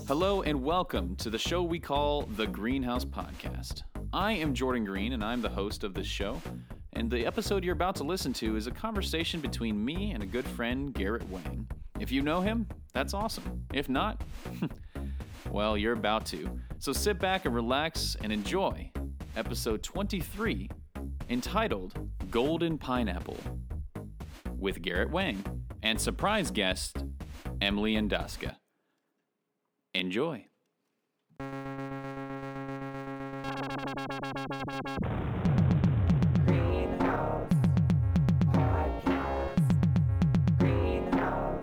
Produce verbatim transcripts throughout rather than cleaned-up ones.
Hello and welcome to the show we call the Greenhouse Podcast. I am Jordan Green and I'm the host of this show. And the episode you're about to listen to is a conversation between me and a good friend, Garrett Wang. If you know him, that's awesome. If not, well, you're about to. So sit back and relax and enjoy episode twenty-three, entitled Golden Pineapple, with Garrett Wang and surprise guest, Emily Andaska. Enjoy. Greenhouse Podcast. Greenhouse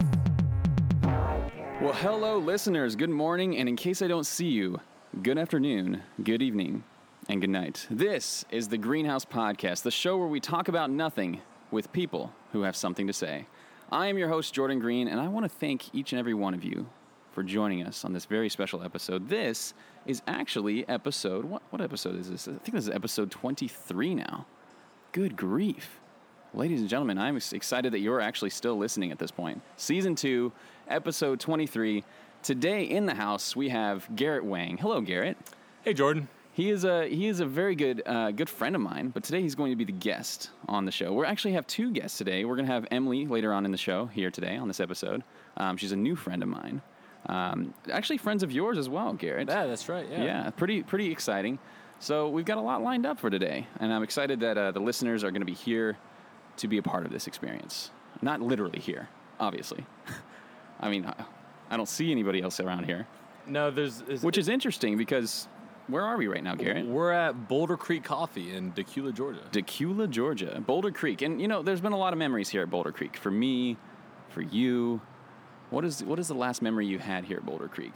Podcast. Well, hello, listeners. Good morning, and in case I don't see you, good afternoon, good evening, and good night. This is the Greenhouse Podcast, the show where we talk about nothing with people who have something to say. I am your host, Jordan Green, and I want to thank each and every one of you for joining us on this very special episode. This is actually episode, what, what episode is this? I think this is episode twenty-three now. Good grief. Ladies and gentlemen, I'm excited that you're actually still listening at this point. Season two, episode twenty-three. Today in the house, we have Garrett Wang. Hello, Garrett. Hey, Jordan. He is a he is a very good uh, good friend of mine, but today he's going to be the guest on the show. We actually have two guests today. We're going to have Emily later on in the show here today on this episode. Um, she's a new friend of mine. Um, actually, friends of yours as well, Garrett. Yeah, that's right. Yeah. Yeah, pretty pretty exciting. So we've got a lot lined up for today, and I'm excited that uh, the listeners are going to be here to be a part of this experience. Not literally here, obviously. I mean, I, I don't see anybody else around here, No, there's... Is, which is interesting because where are we right now, Garrett? We're at Boulder Creek Coffee in Decula, Georgia. Decula, Georgia. Boulder Creek. And, you know, there's been a lot of memories here at Boulder Creek. For me, for you. What is what is the last memory you had here at Boulder Creek?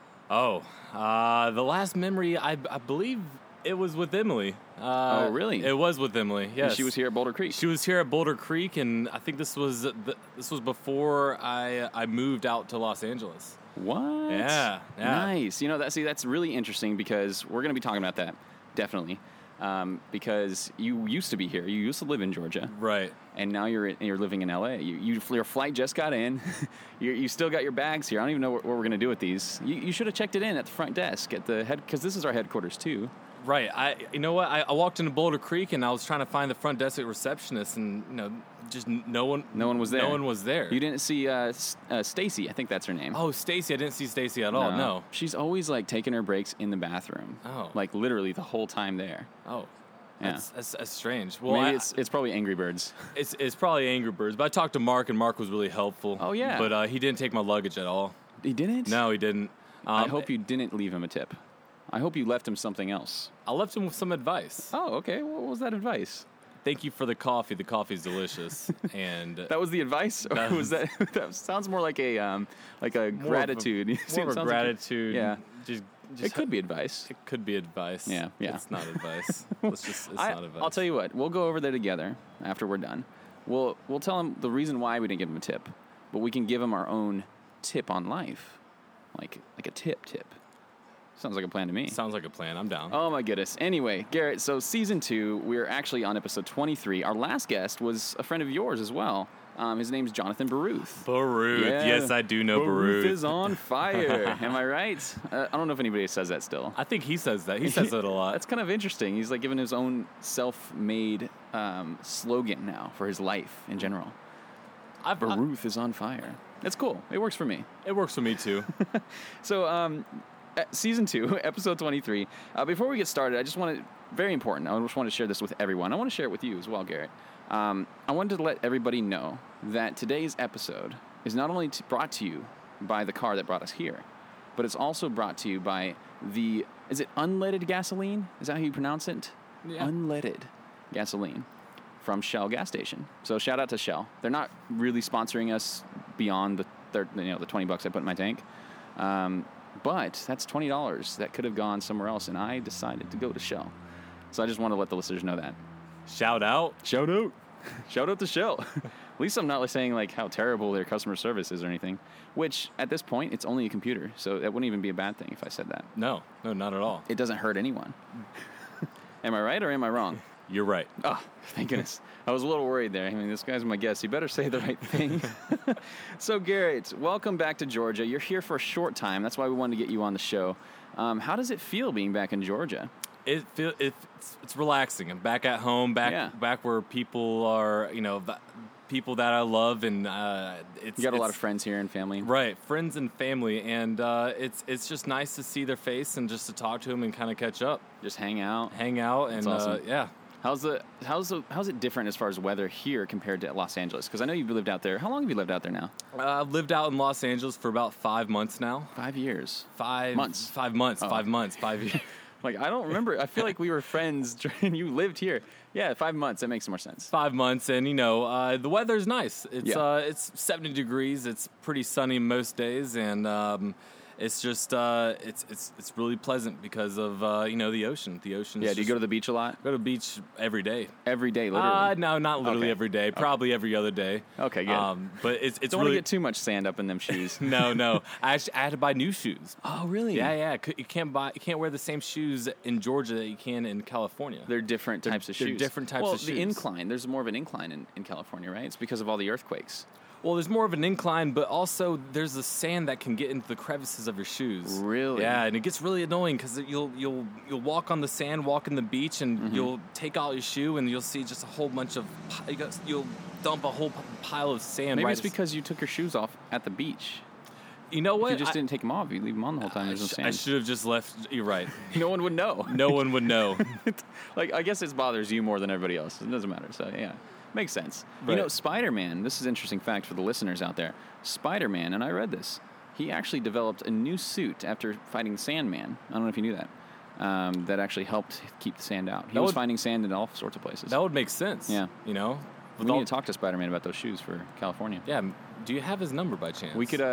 Oh, uh, the last memory, I, I believe it was with Emily. Uh, Oh, really? It was with Emily, yes. And she was here at Boulder Creek. She was here at Boulder Creek, and I think this was the, this was before I I moved out to Los Angeles. What? Yeah, yeah. Nice. You know, that. See, that's really interesting because we're going to be talking about that, definitely. Um, because you used to be here. You used to live in Georgia. Right. And now you're you're living in L A. You, you your flight just got in. you you still got your bags here. I don't even know what, what we're going to do with these. You, you should have checked it in at the front desk at the head, because this is our headquarters too. Right. I, you know what? I, I walked into Boulder Creek and I was trying to find the front desk receptionist, and you know, just no one. No one was there. No one was there. You didn't see uh, S- uh, Stacy. I think that's her name. Oh, Stacy. I didn't see Stacy at all. No. She's always like taking her breaks in the bathroom. Oh. Like literally the whole time there. Oh. Yeah. That's, that's, that's strange. Well, Maybe I, it's it's probably Angry Birds. it's it's probably Angry Birds. But I talked to Mark, and Mark was really helpful. Oh, yeah. But uh, he didn't take my luggage at all. He didn't? No, he didn't. Um, I hope you didn't leave him a tip. I hope you left him something else. I left him with some advice. Oh, okay. What was that advice? Thank you for the coffee. The coffee's delicious. And That was the advice, or That was that? That sounds more like a um, like a more gratitude. Of You a, see, more it of a sounds like a- gratitude. yeah, Just, just it could be advice. It could be advice. Yeah, yeah. It's not advice. It's just. It's I, not advice. I'll tell you what. We'll go over there together after we're done. We'll we'll tell him the reason why we didn't give him a tip, but we can give him our own tip on life, like like a tip tip. Sounds like a plan to me. Sounds like a plan. I'm down. Oh my goodness. Anyway, Garrett, so season two, we're actually on episode twenty-three. Our last guest was a friend of yours as well. Um, his name's Jonathan Baruth. Baruth. Yeah. Yes, I do know Baruth. Baruth is on fire. Am I right? Uh, I don't know if anybody says that still. I think he says that. He says it a lot. That's kind of interesting. He's like giving his own self-made um, slogan now for his life in general. I've, I, Baruth is on fire. That's cool. It works for me. it works for me too. So, um, uh, season two, episode twenty-three. Uh, before we get started, I just want to, very important, I just want to share this with everyone. I want to share it with you as well, Garrett. Um, I wanted to let everybody know that today's episode is not only t- brought to you by the car that brought us here, but it's also brought to you by the, is it unleaded gasoline? Is that how you pronounce it? Yeah. Unleaded gasoline from Shell gas station. So shout out to Shell. They're not really sponsoring us beyond the thir- you know the twenty bucks I put in my tank. Um, but that's twenty dollars that could have gone somewhere else, and I decided to go to Shell. So I just want to let the listeners know that. Shout out. Shout out. Shout out to Shell. At least I'm not like saying like how terrible their customer service is or anything, which at this point, it's only a computer. So that wouldn't even be a bad thing if I said that. No, no, not at all. It doesn't hurt anyone. Am I right or am I wrong? You're right. Oh, thank goodness. I was a little worried there. I mean, this guy's my guest. You better say the right thing. So, Garrett, welcome back to Georgia. You're here for a short time. That's why we wanted to get you on the show. Um, how does it feel being back in Georgia? It feel it's, it's relaxing. I'm back at home, back Yeah. back where people are, you know, th- people that I love, and uh, it's You got a lot it's- of friends here and family. Right, friends and family, and uh, it's it's just nice to see their face and just to talk to them and kind of catch up, Just hang out. hang out, and That's awesome. uh, yeah. How's the how's the how's it different as far as weather here compared to Los Angeles? Because I know you've lived out there. How long have you lived out there now? Uh, I've lived out in Los Angeles for about five months now. Five years. Five Months. Five months. Oh. Five months. Five years. Like, I don't remember. I feel like we were friends and you lived here. Yeah, five months. That makes more sense. Five months, and you know uh, the weather's nice. It's Yeah. uh, it's seventy degrees. It's pretty sunny most days, and um, it's just uh, it's it's it's really pleasant because of uh, you know the ocean. The ocean. Yeah, do you go to the beach a lot? go to the beach every day? Every day, literally. Uh, no, not literally Okay. every day. Probably every other day. Okay, good. Um, but it's it's Don't want really to get too much sand up in them shoes. no, no. I actually I had to buy new shoes. Oh, really? Yeah, yeah. c- You can't buy. You can't wear the same shoes in Georgia that you can in California. They're different They're- types of they're shoes. different types well, of the shoes. incline. There's more of an incline in, in California, right? It's because of all the earthquakes. Well, there's more of an incline, but also there's the sand that can get into the crevices of your shoes. Really? Yeah, and it gets really annoying because you'll you'll you'll walk on the sand, walk in the beach, and Mm-hmm. you'll take out your shoe, and you'll see just a whole bunch of pi- you got- you'll dump a whole p- pile of sand. Maybe right it's as- because you took your shoes off at the beach. you know what If you just I, didn't take them off. You leave them on the whole time. I, There's no sh- sand. I should have just left. You're right. No one would know. No one would know. Like, I guess it bothers you more than everybody else. It doesn't matter. So, yeah. Makes sense. You Right. know, Spider-Man, this is an interesting fact for the listeners out there. Spider-Man, and I read this, he actually developed a new suit after fighting Sandman. I don't know if you knew that. Um, that actually helped keep the sand out. He That was would- finding sand in all sorts of places. That would make sense. Yeah. You know. we With need all- to talk to Spider-Man about those shoes for California. Yeah. Do you have his number by chance? We could, uh,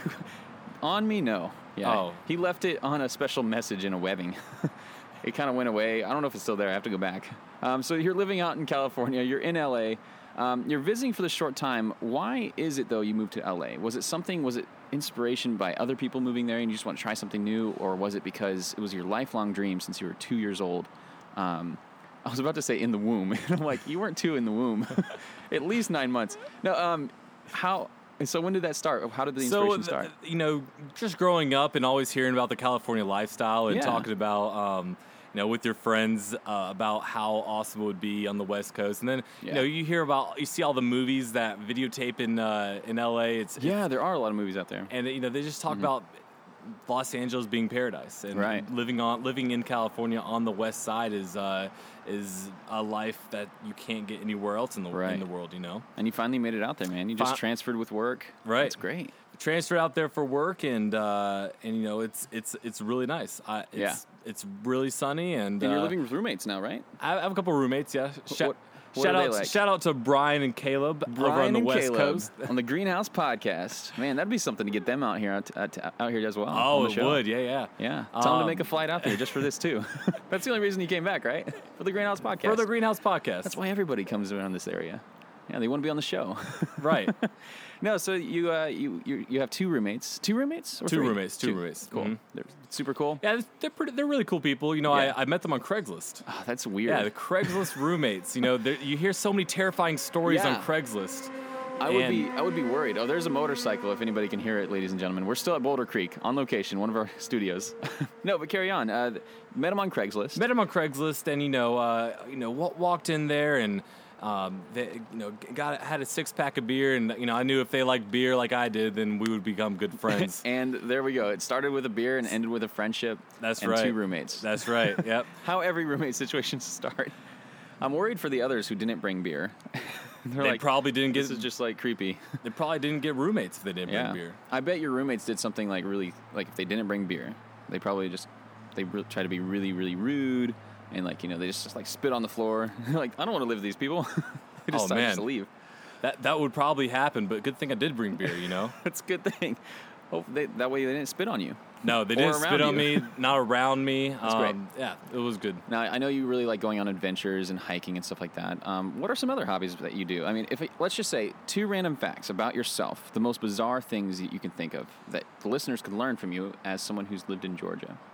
on me, no. Yeah. Oh. He left it on a special message in a webbing. It kind of went away. I don't know if it's still there. I have to go back. Um, so you're living out in California. You're in L A. Um, you're visiting for the short time. Why is it, though, you moved to L A? Was it something, was it inspiration by other people moving there and you just want to try something new? Or was it because it was your lifelong dream since you were two years old? Um, I was about to say in the womb. And I'm like, you weren't two in the womb. At least nine months. No, um, how... So when did that start? How did the inspiration so, start? th- you know, just growing up and always hearing about the California lifestyle and Yeah. talking about, um, you know, with your friends uh, about how awesome it would be on the West Coast, and then Yeah. you know, you hear about, you see all the movies that videotape in uh, in L A. It's Yeah, there are a lot of movies out there. and you know they just talk about Los Angeles being paradise, and Right. living on living in California on the West Side is uh, is a life that you can't get anywhere else in the Right. in the world. You know. And you finally made it out there, man. You just Fi- transferred with work. Right. That's great. Transferred out there for work, and uh, and you know it's it's it's really nice. I, it's, Yeah. it's really sunny, and, And you're uh, living with roommates now, right? I I have a couple roommates. Yeah, shout, what- what shout are they out like? shout out to Brian and Caleb over on Brian the and West Caleb Coast. on the Greenhouse Podcast. Man, that'd be something to get them out here out, out, out here as well. Oh, on the it show. would. Yeah, yeah. Yeah. Tell them to Um, make a flight out there just for this too. That's the only reason you came back, right? For the Greenhouse Podcast. For the Greenhouse Podcast. That's why everybody comes around this area. Yeah, they want to be on the show. Right. No, so you uh, you you you have two roommates. Two roommates? Or Two three? roommates, two roommates. Cool. Mhm. They're super cool. Yeah, they're pretty. They're really cool people. You know, Yeah. I, I met them on Craigslist. Oh, that's weird. Yeah, the Craigslist roommates. You know, there- you hear so many terrifying stories Yeah. on Craigslist. I would And- be I would be worried. Oh, there's a motorcycle. If anybody can hear it, ladies and gentlemen, we're still at Boulder Creek on location, one of our studios. No, but carry on. Uh, met him on Craigslist. Met them on Craigslist, and you know, uh, you know, wa- walked in there and. Um, they, you know, got had a six pack of beer, and you know, I knew if they liked beer like I did, then we would become good friends. And there we go. It started with a beer and ended with a friendship. That's and right. two roommates. That's right. Yep. How every roommate situation start. I'm worried for the others who didn't bring beer. They're They like, probably didn't get. this is just like creepy. They probably didn't get roommates if they didn't Yeah. bring beer. I bet your roommates did something like really, like if they didn't bring beer, they probably just, they re- try to be really, really rude. And like, you know, they just, just like spit on the floor. like, I don't want to live with these people. they just Oh, decide man. just to leave. That that would probably happen, but good thing I did bring beer. You know. That's a good thing. Hope they, that way they didn't spit on you. No, they Or didn't around spit on you. me. Not around me. That's um, great. Yeah, it was good. Now, I know you really like going on adventures and hiking and stuff like that. Um, what are some other hobbies that you do? I mean, if it, let's just say two random facts about yourself, the most bizarre things that you can think of that the listeners could learn from you as someone who's lived in Georgia.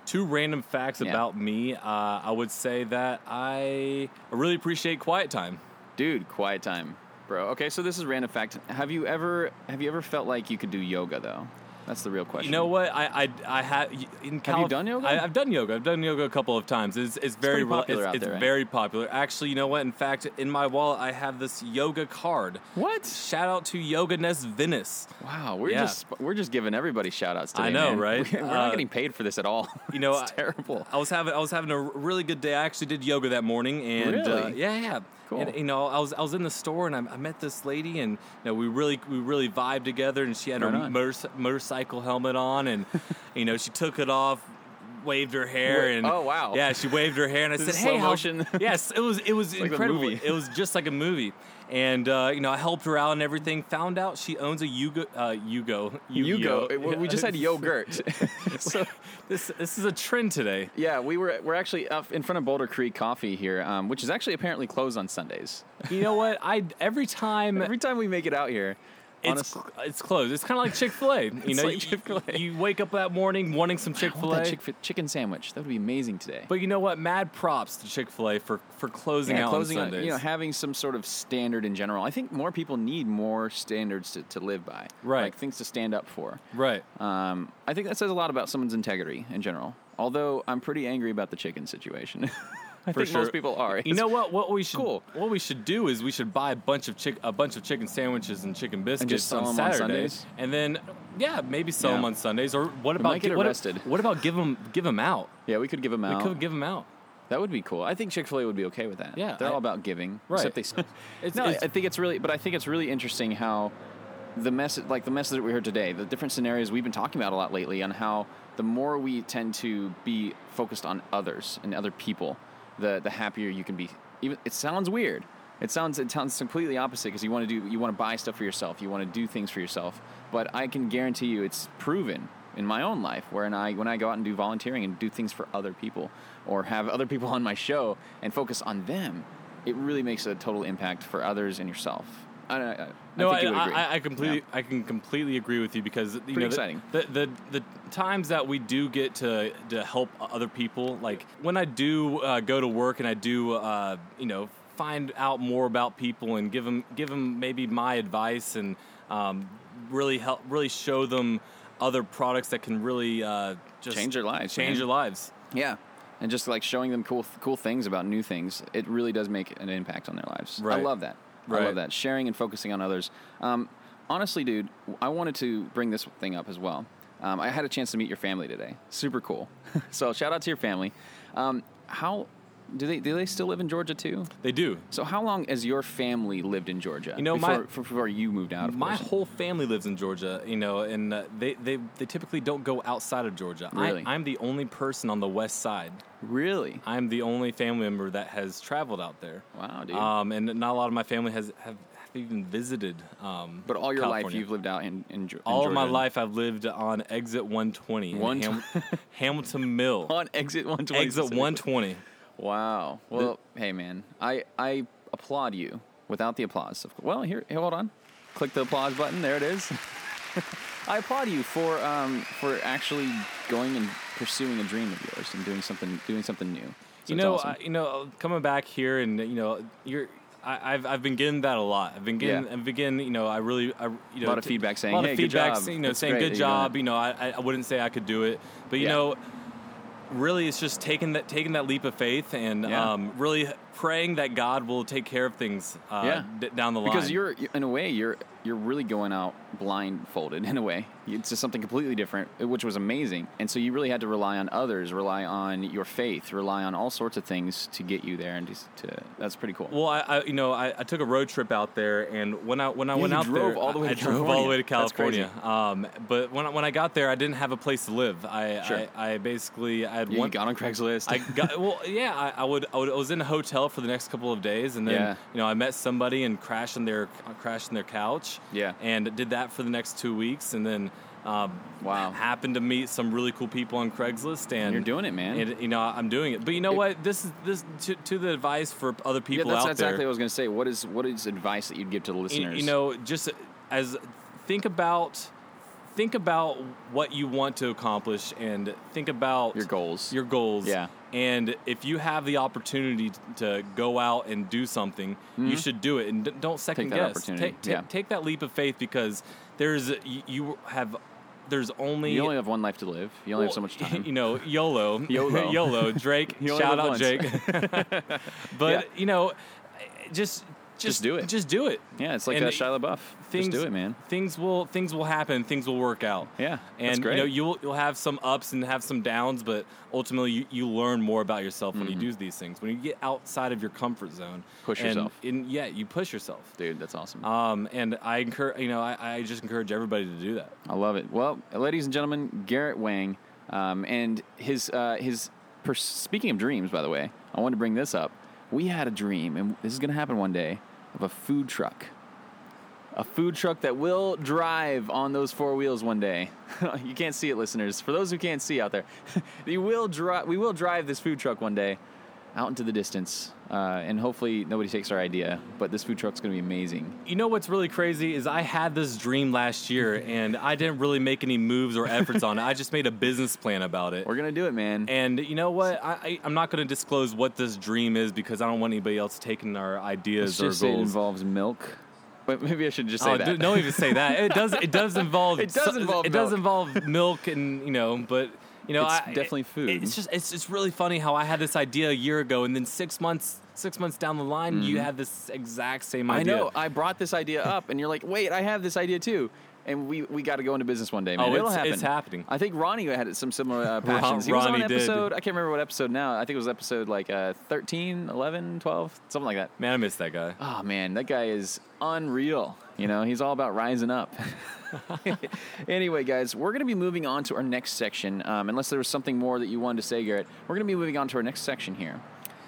two random facts Yeah. about me. Uh, I would say that I really appreciate quiet time. Dude, quiet time, bro. Okay, so this is random fact. Have you ever have you ever felt like you could do yoga though? That's the real question. You know what? I I, I have in Have you done yoga? I, I've done yoga. I've done yoga a couple of times. It's it's very pretty popular it's, out it's there, right? very popular. Actually, you know what? In fact, in my wallet, I have this yoga card. What? Shout out to Yoga Nest Venice. Wow, we're Yeah. just we're just giving everybody shout outs today. I know, man. right? We're Uh, not getting paid for this at all. You know, it's I- terrible. I was having I was having a really good day. I actually did yoga that morning, and uh, Really? yeah, yeah. Cool. And you know, I was I was in the store, and I, I met this lady, and you know, we really we really vibed together. And she had Right her on. motor, motorcycle helmet on, and you know, she took it off, waved her hair, Wait, and oh, wow. yeah, she waved her hair, and I This said, is "Hey, slow how-" motion. Yes, it was it was like the incredible. movie. It was just like a movie. And uh, you know, I helped her out and everything. Found out she owns a Yugo, uh, Yugo, You go. Yu-Gi-Oh. We just had yogurt. So this this is a trend today. Yeah, we were we're actually up in front of Boulder Creek Coffee here, um, which is actually apparently closed on Sundays. You know what? I every time Every time we make it out here, it's honestly, it's closed. It's kind of like Chick-fil-A. You It's know, like you- Chick-fil-A. You, wake up that morning wanting some I want Chick-fil-A. that chick- chicken sandwich. That would be amazing today. But you know what? Mad props to Chick-fil-A for for closing yeah, out closing on out, Sundays. you know, having some sort of standard in general. I think more people need more standards to, to live by. Right. Like things to stand up for. right. Um, I think that says a lot about someone's integrity in general. Although I'm pretty angry about the chicken situation. I For think sure. most people are. You know what? What we should Cool. what we should do is we should buy a bunch of chick a bunch of chicken sandwiches and chicken biscuits sell on them on Saturday, Sundays? and then yeah, maybe sell Yeah. them on Sundays. Or what about might get gi- what, arrested. what about give them give them out? Yeah, we could give them We out. could give them out. That would be cool. I think Chick-fil-A would be okay with that. Yeah, they're I- all about giving. Right. Except they. It's- no, it's- I think it's really, but I think it's really interesting how the message, like the message that we heard today, the different scenarios we've been talking about a lot lately, on how the more we tend to be focused on others and other people, the the happier you can be. Even it sounds weird. It sounds it sounds completely opposite because you want to do you want to buy stuff for yourself. You want to do things for yourself. But I can guarantee you, it's proven in my own life where when I when I go out and do volunteering and do things for other people, or have other people on my show and focus on them, it really makes a total impact for others and yourself. I, I, I No, think I, you would agree. I, I completely, Yeah. I can completely agree with you because you Pretty know exciting. The, the the the times that we do get to to help other people, like when I do uh, go to work and I do, uh, you know, find out more about people and give them give them maybe my advice and um, really help really show them other products that can really uh, just Change their lives, change man. their lives. Yeah, and just like showing them cool cool things about new things, it really does make an impact on their lives. I Right. love that. I Right. love that. Sharing and focusing on others. Um, honestly, dude, I wanted to bring this thing up as well. Um, I had a chance to meet your family today. Super cool. So shout out to your family. Um, how do they do they still live in Georgia too? They do. So how long has your family lived in Georgia? You know, before, my- before you moved out. Of My course. whole family lives in Georgia, you know, and uh, they, they they typically don't go outside of Georgia. Really? I, I'm the only person on the west side. Really? I'm the only family member that has traveled out there. Wow, dude. Um, and not a lot of my family has have, have even visited. Um, But all your life California. you've lived out in, in, Ge- in all Georgia. of my life I've lived on exit one twenty in One Ham- Hamilton Mill. on exit one twenty. Exit specifically. one twenty. Wow. Well, hey man, I I applaud you without the applause. Of course. Well, here, here, hold on. Click the applause button. There it is. I applaud you for um for actually going and pursuing a dream of yours and doing something doing something new. So You it's know, awesome. I, you know, coming back here and you know, you're. I, I've I've been getting that a lot. I've been getting Yeah. I've been getting you know I really I you know lot of t- feedback saying, a lot "Hey, of good feedback job. you know That's saying great good that you're doing job. it." You know I I- I wouldn't say I could do it, but you Yeah. know, really it's just taking that taking that leap of faith and Yeah. um, really praying that God will take care of things uh, Yeah. d- down the line. Because you're in a way you're you're really going out blindfolded in a way. It's just something completely different, which was amazing. And so you really had to rely on others, rely on your faith, rely on all sorts of things to get you there. And just to that's pretty cool. Well, I, I you know I, I took a road trip out there, and when I when I Yeah, went you out drove there, all the way I, to I drove all the California. way to That's crazy. California. Um, but when I, when I got there, I didn't have a place to live. I Sure. I, I basically I had Yeah, one. you got on Craigslist. I got well, yeah. I, I would I would I was in a hotel for the next couple of days, and then Yeah. you know I met somebody and crashed in their crashed in their couch. Yeah. And did that for the next two weeks, and then. Um, Wow. Happened to meet some really cool people on Craigslist, and You're doing it, man. And you know I'm doing it. But you know It- what? This is this to, to the advice for other yeah, people that's out exactly there. what I was going to say. What is what is advice that you'd give to the You- listeners? You know, just as think about think about what you want to accomplish and think about Your goals. Your goals. Yeah. And if you have the opportunity to go out and do something, you should do it, and d- don't second that guess. opportunity, Take, take, yeah. take that leap of faith, because there's you, you have there's only You only have one life to live. You only have so well, much time. You know, YOLO. YOLO. YOLO. Drake. You only Shout live out once. Jake. But, Yeah. you know, just, just Just do it. Just do it. Yeah, it's like And uh, Shia LaBeouf. Things, Just do it, man. Things will things will happen. Things will work out. Yeah, and that's great. you know you'll you'll have some ups and have some downs, but ultimately you, you learn more about yourself when Mm-hmm. you do these things. When you get outside of your comfort zone, Push and, yourself. And yeah, you push yourself. Dude, that's awesome. Um, and I encourage you know I, I just encourage everybody to do that. I love it. Well, ladies and gentlemen, Garrett Wang, um, and his uh, his. Pers- speaking of dreams, by the way, I wanted to bring this up. We had a dream, and this is going to happen one day, of a food truck. A food truck that will drive on those four wheels one day. You can't see it, listeners. For those who can't see out there, you will dri- we will drive this food truck one day out into the distance, uh, and hopefully nobody takes our idea. But this food truck's going to be amazing. You know what's really crazy is I had this dream last year, and I didn't really make any moves or efforts on it. I just made a business plan about it. We're going to do it, man. And you know what? I, I, I'm not going to disclose what this dream is because I don't want anybody else taking our ideas Let's or just say it goals. involves milk. But maybe I should just say Oh, that. d- don't even say that. It does. It does involve. It does so- involve It does milk. involve milk, and you know, but you know, It's I, definitely food. It's just. It's just really funny how I had this idea a year ago, and then six months, six months down the line, you had this exact same I idea. know. I brought this idea up, and you're like, "Wait, I have this idea too." And we, we got to go into business one day, man. Oh, It'll it's- happen. it's happening. I think Ronnie had some similar uh, Ron- passions. he was on Ronnie did. episode. I can't remember what episode now. I think it was episode like uh, thirteen, eleven, twelve, something like that. Man, I miss that guy. Oh man, that guy is unreal. You know, he's all about rising up. Anyway, guys, we're going to be moving on to our next section. Um, unless there was something more that you wanted to say, Garrett, we're going to be moving on to our next section here.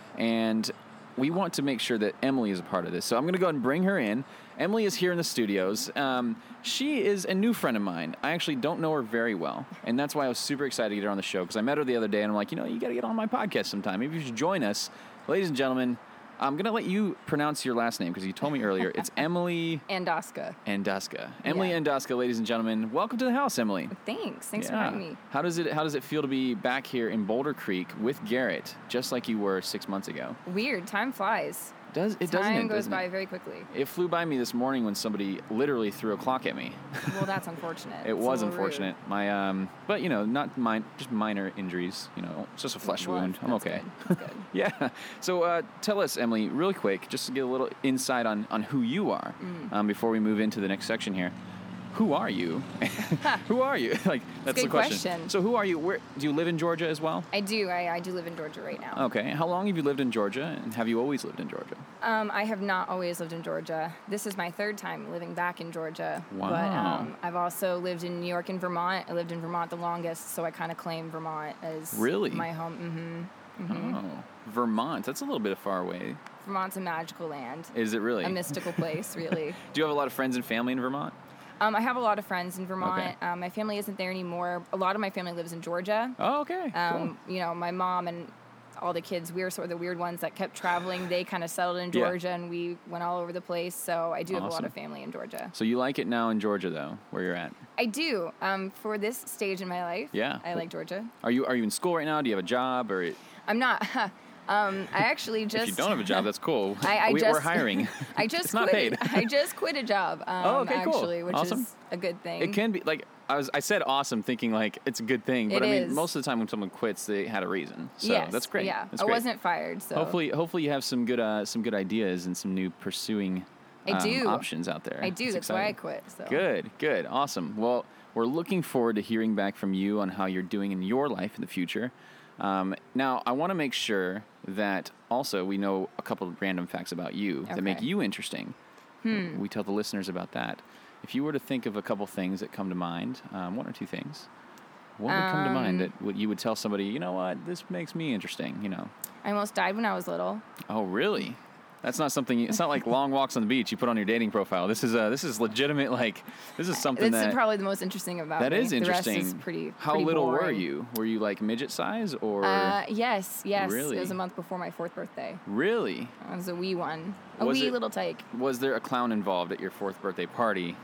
And we want to make sure that Emily is a part of this. So I'm going to go ahead and bring her in. Emily is here in the studios. Um, she is a new friend of mine. I actually don't know her very well. And that's why I was super excited to get her on the show, because I met her the other day, and I'm like, you know, you got to get on my podcast sometime. Maybe you should join us. Ladies and gentlemen, I'm going to let you pronounce your last name, because you told me earlier. It's Emily Andoska. Andoska. Emily Yeah. Andoska, ladies and gentlemen. Welcome to the house, Emily. Thanks. Thanks for Yeah. having me. How does it How does it feel to be back here in Boulder Creek with Garrett, just like you were six months ago? Weird. Time flies. Does it doesn't Time it, goes doesn't by it? very quickly. It flew by me this morning when somebody literally threw a clock at me. Well, that's unfortunate. It It's a was little unfortunate. My um, but you know, not mine, just minor injuries. You know, it's just a rude. flesh Well, wound. I'm that's okay. Good. That's good. Yeah. So uh, tell us, Emily, really quick, just to get a little insight on, on who you are Mm. um, before we move into the next section here. Who are you? Who are you? Like that's a the good question. question. So who are you? Where do you live in Georgia as well? I do. I, I do live in Georgia right now. Okay. How long have you lived in Georgia, and have you always lived in Georgia? Um, I have not always lived in Georgia. This is my third time living back in Georgia. But Wow. um, I've also lived in New York and Vermont. I lived in Vermont the longest, so I kind of claim Vermont as Really? my home. hmm Oh, Vermont. That's a little bit far away. Vermont's a magical land, Is it really? a mystical place, really. Do you have a lot of friends and family in Vermont? Um, I have a lot of friends in Vermont. Okay. Um, my family isn't there anymore. A lot of my family lives in Georgia. Oh, okay. Um, You know, my mom and all the kids, we were sort of the weird ones that kept traveling. They kind of settled in Yeah. Georgia, and we went all over the place. So I do have a lot Awesome. of family in Georgia. So you like it now in Georgia, though, where you're at? I do. Um, for this stage in my life, Yeah. I like Georgia. Are you Are you in school right now? Do you have a job, or I'm not. um, I actually just. if you don't have a job, that's cool. I, I we, just, we're hiring. I just It's not quit. paid. I just quit a job. Um, Oh, okay, cool. actually, which Awesome. is a good thing. It can be like I was. I said awesome, thinking like it's a good thing, but It I mean, is. most of the time when someone quits, they had a reason. So Yes, that's great. Yeah, That's I great. wasn't fired. So Hopefully, hopefully you have some good uh, some good ideas and some new pursuing I um, do. options out there. I do. It's That's why I exciting. quit. So Good, good, awesome. Well, we're looking forward to hearing back from you on how you're doing in your life in the future. Um, now, I want to make sure that also we know a couple of random facts about you that make Okay. you interesting. Hmm. We tell the listeners about that. If you were to think of a couple things that come to mind, um, one or two things, what would come to mind Um, that would, you would tell somebody, you know what, this makes me interesting, you know? I almost died when I was little. Oh, really? That's not something. You, it's not like long walks on the beach you put on your dating profile. This is uh, this is legitimate. Like this is something That's that probably the most interesting about that me. is interesting. The rest is pretty. How pretty little were boring. you? Were you like midget size or Uh, yes, yes. Really? It was a month before my fourth birthday. really? I was a wee one, a Was wee it- little tyke. Was there a clown involved at your fourth birthday party?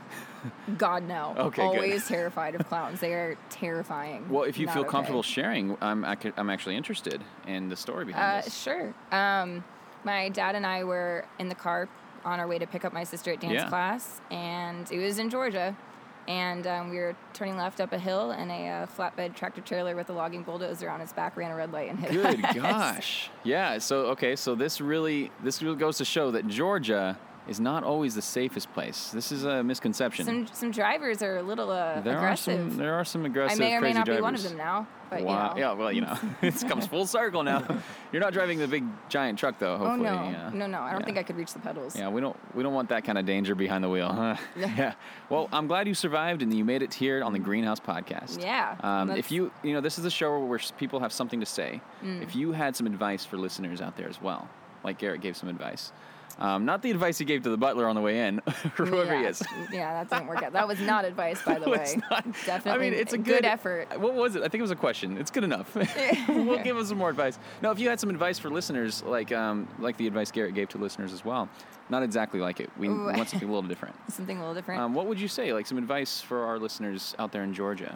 God, no. Okay, good. Always terrified of clowns. They are terrifying. Well, if you Not feel okay. comfortable sharing, I'm ac- I'm actually interested in the story behind Uh, this. sure. Um, my dad and I were in the car on our way to pick up my sister at dance Yeah. class, and it was in Georgia. And um, we were turning left up a hill, and a uh, flatbed tractor trailer with a logging bulldozer on its back ran a red light and hit Good us. gosh. Yeah. So okay. So this really this really goes to show that Georgia is not always the safest place. This is a misconception. Some some drivers are a little uh, there aggressive. are some there are some I aggressive may or may crazy not drivers. be one of them now, but Wow. you know. Yeah. Well, you know, it comes full circle now. You're not driving the big giant truck though. Oh Hopefully. no, Yeah. no, no! I don't Yeah. think I could reach the pedals. Yeah, we don't we don't want that kind of danger behind the wheel, huh? Yeah. Well, I'm glad you survived and you made it here on the Greenhouse Podcast. Yeah, Um, that's- if you you know this is a show where s- people have something to say. Mm. If you had some advice for listeners out there as well, like Garrett gave some advice, um, not the advice he gave to the butler on the way in, or whoever yeah. he is. Yeah, that didn't work out. That was not advice, by the It's way. not- Definitely. I mean, it's a good, good, effort. What was it? I think it was a question. It's good enough. We'll give them some more advice. No, if you had some advice for listeners, like um, like the advice Garrett gave to listeners as well, not exactly like it. We, we Ooh. want something a little different. Something a little different. Um, what would you say? Like some advice for our listeners out there in Georgia?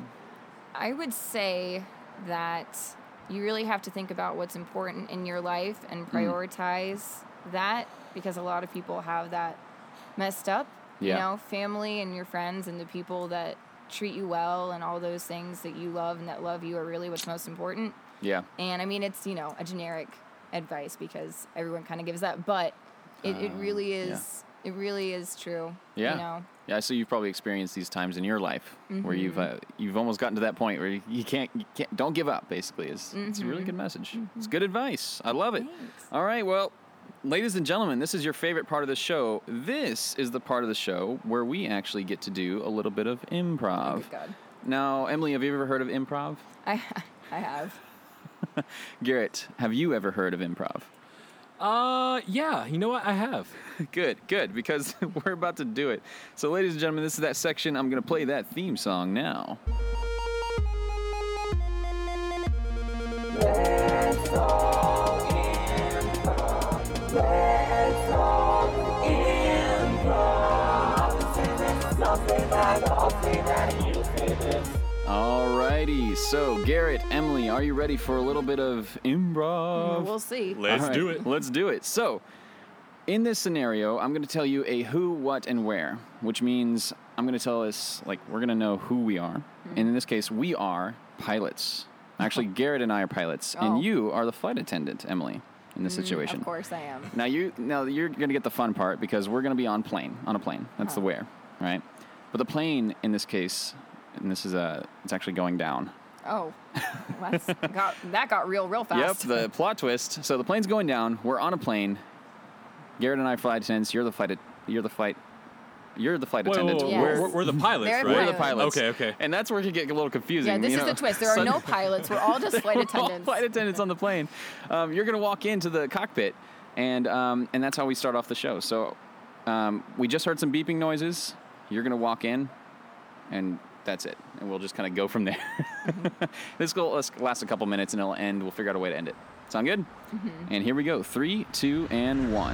I would say that you really have to think about what's important in your life and Mm. prioritize that, because a lot of people have that messed up. Yeah. You know, family and your friends and the people that treat you well and all those things that you love and that love you are really what's most important. Yeah. And I mean, it's, you know, a generic advice because everyone kind of gives that, but it, it Um, really yeah. is, it really is true. Yeah. You know? Yeah, so you've probably experienced these times in your life where you've uh, you've almost gotten to that point where you, you can't you can't don't give up. Basically, is it's a really good message. It's good advice. I love it. Thanks. All right, well, ladies and gentlemen, this is your favorite part of the show. This is the part of the show where we actually get to do a little bit of improv. Oh, good God. Now, Emily, have you ever heard of improv? I, I have. Garrett, have you ever heard of improv? Uh, yeah. You know what? I have. Good, good, because we're about to do it. So, ladies and gentlemen, this is that section. I'm going to play that theme song now. Let's all improv. Let's all improv. Say this, I'll say that, I'll say that, you say this. Alrighty, so Garrett, Emily, are you ready for a little bit of improv? We'll see. Let's All right, do it. Let's do it. So, in this scenario, I'm going to tell you a who, what, and where, which means I'm going to tell us, like, we're going to know who we are. And in this case, we are pilots. Actually, Garrett and I are pilots, Oh. and you are the flight attendant, Emily, in this situation. Of course I am. Now you now you're gonna get the fun part because we're gonna be on plane on a plane. That's the Oh. where, right? But the plane in this case, and this is a it's actually going down. Oh, that's got, that got real, real fast. Yep, the plot twist. So the plane's going down. We're on a plane. Garrett and I are flight attendants. You're the flight. You're the flight. You're the flight Wait, wait, attendant. wait, Yes. we're, we're the pilots, They're right? We're the pilots. pilots. Okay, okay. And that's where it can get a little confusing. Yeah, this you is know? the twist. There are So- no pilots. We're all just flight We're all attendants. flight attendants on the plane. Um, you're going to walk into the cockpit, and um, and that's how we start off the show. So um, we just heard some beeping noises. You're going to walk in, and that's it. And we'll just kind of go from there. Mm-hmm. This will last a couple minutes, and it'll end. We'll figure out a way to end it. Sound good? Mm-hmm. And here we go. Three, two, and one.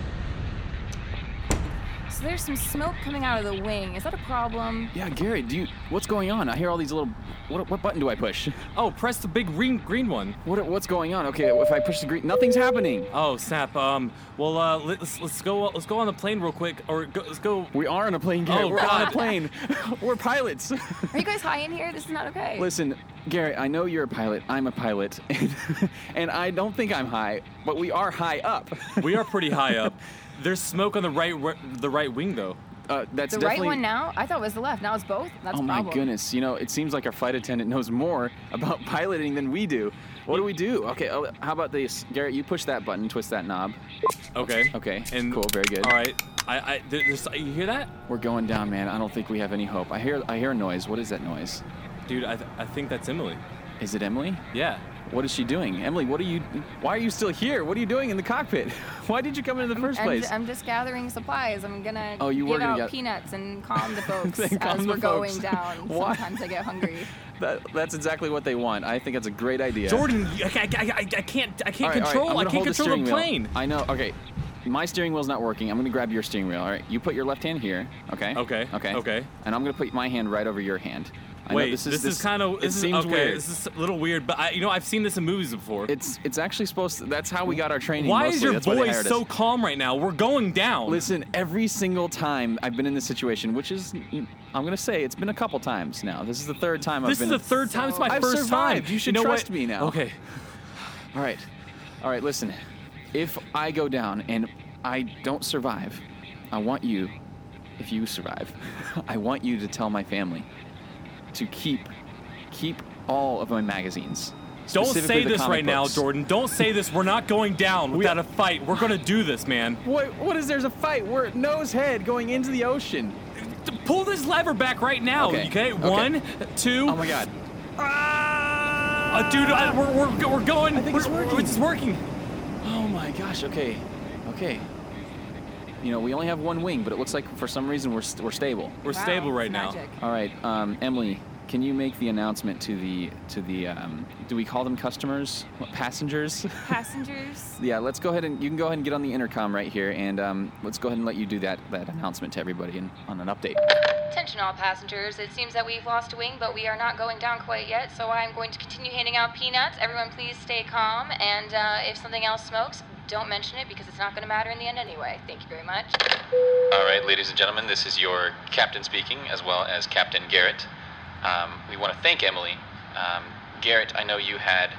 So there's some smoke coming out of the wing. Is that a problem? Yeah, Gary, do you? What's going on? I hear all these little. What, what button do I push? Oh, press the big green green one. What what's going on? Okay, if I push the green, nothing's happening. Oh snap! Um, well, uh, let's let's go let's go on the plane real quick, or go, let's go. We are on a plane, Garrett. Oh, We're on a God. plane. We're pilots. Are you guys high in here? This is not okay. Listen, Garrett, I know you're a pilot. I'm a pilot. And, and I don't think I'm high, but we are high up. We are pretty high up. There's smoke on the right the right wing though. Uh, that's the right definitely. one now? I thought it was the left. Now it's both? That's Oh a my problem. goodness! You know, it seems like our flight attendant knows more about piloting than we do. What do we do? Okay, oh, how about this, Garrett? You push that button, twist that knob. Okay. Okay, And cool, very good. All right. I I there- there's, you hear that, We're going down, man. I don't think we have any hope. I hear I hear a noise. What is that noise? dude? I th- I think that's Emily. Is it Emily? Yeah. What is she doing? Emily, what are you? Why are you still here? What are you doing in the cockpit? Why did you come in in the first I'm, place? I'm just gathering supplies. I'm gonna Oh, you were give gonna out get- peanuts and calm the folks Then calm as the we're folks. going down. Why? Sometimes I get hungry. That, that's exactly what they want. I think that's a great idea. Jordan, I, I, I, I can't I can't All right, all right, control I'm I gonna can't hold control the steering wheel. plane. I know. Okay, my steering wheel's not working. I'm going to grab your steering wheel. All right, you put your left hand here. Okay. Okay. Okay. Okay. And I'm going to put my hand right over your hand. I know Wait, this is this, is kind of. It This is, seems okay, weird. This is a little weird, but I, you know, I've seen this in movies before. It's it's actually supposed to. That's how we got our training. Why mostly. is your That's why they voice hired so us. calm right now? We're going down. Listen, every single time I've been in this situation, which is, I'm going to say, it's been a couple times now. This is the third time I've This been. is the third time. It's my I've first survived. time. You should know trust what? me now. Okay. All right. All right, listen. If I go down and I don't survive, I want you, if you survive, I want you to tell my family to keep keep all of my magazines. Don't specifically say the this comic right now, books. Jordan. Don't say this. We're not going down without a fight. We're going to do this, man. What, what is there's a fight? We're nose head going into the ocean. Pull this lever back right now, Okay. okay? Okay. One, two. Oh my god. Uh, dude, I, we're, we're, we're going. I think we're, it's working. It's working. Oh my gosh. Okay. Okay. You know, we only have one wing, but it looks like for some reason we're st- we're stable. We're Wow, stable right it's now. magic. All right, um, Emily, can you make the announcement to the to the um, do we call them customers, what, passengers? Passengers. Yeah, let's go ahead and you can go ahead and get on the intercom right here, and um, let's go ahead and let you do that that announcement to everybody and, on an update. Attention all passengers, it seems that we've lost a wing, but we are not going down quite yet, so I'm going to continue handing out peanuts. Everyone please stay calm, and uh, if something else smokes, don't mention it because it's not going to matter in the end anyway. Thank you very much. All right, ladies and gentlemen, this is your captain speaking, as well as Captain Garrett. Um, we want to thank Emily. Um, Garrett, I know you had